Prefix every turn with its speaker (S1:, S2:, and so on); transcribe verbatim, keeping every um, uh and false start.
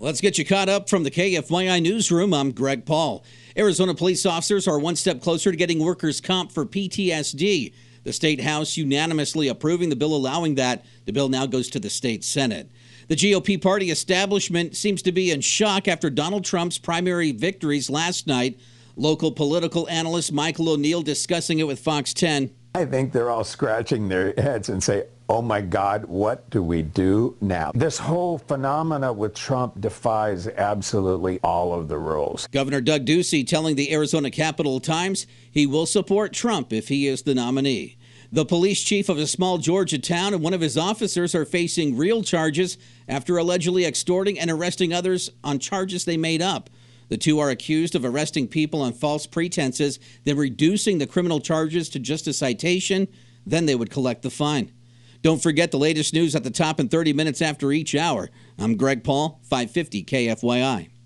S1: Let's get you caught up from the K F Y I newsroom. I'm Greg Paul. Arizona police officers are one step closer to getting workers' comp for P T S D. The state House unanimously approving the bill allowing that. The bill now goes to the state Senate. The G O P party establishment seems to be in shock after Donald Trump's primary victories last night. Local political analyst Michael O'Neill discussing it with Fox ten.
S2: I think they're all scratching their heads and say, oh my God, what do we do now? This whole phenomena with Trump defies absolutely all of the rules.
S1: Governor Doug Ducey telling the Arizona Capital Times he will support Trump if he is the nominee. The police chief of a small Georgia town and one of his officers are facing real charges after allegedly extorting and arresting others on charges they made up. The two are accused of arresting people on false pretenses, then reducing the criminal charges to just a citation. Then they would collect the fine. Don't forget the latest news at the top in thirty minutes after each hour. I'm Greg Paul, five fifty K F Y I.